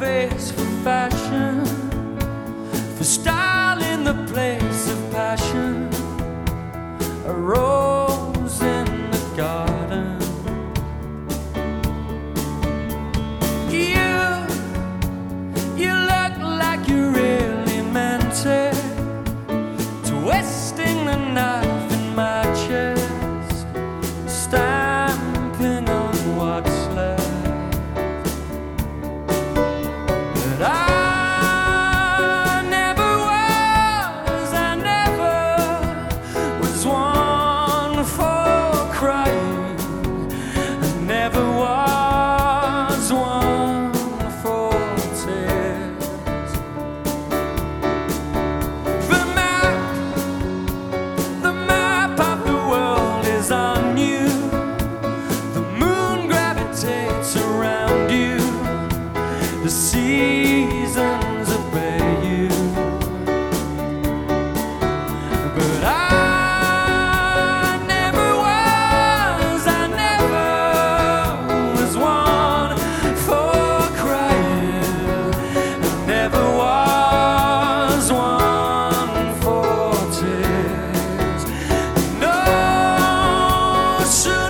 face for fashion, for style in the place of passion, a rose in the garden. You look like you really meant it, twisting the knife in my chest, stamping on what's left. But I never was one for crying. I never was one for tears. The map of the world is on you. The moon gravitates around you. The seasons obey you. But I never was one for crying. I never was one for tears. No,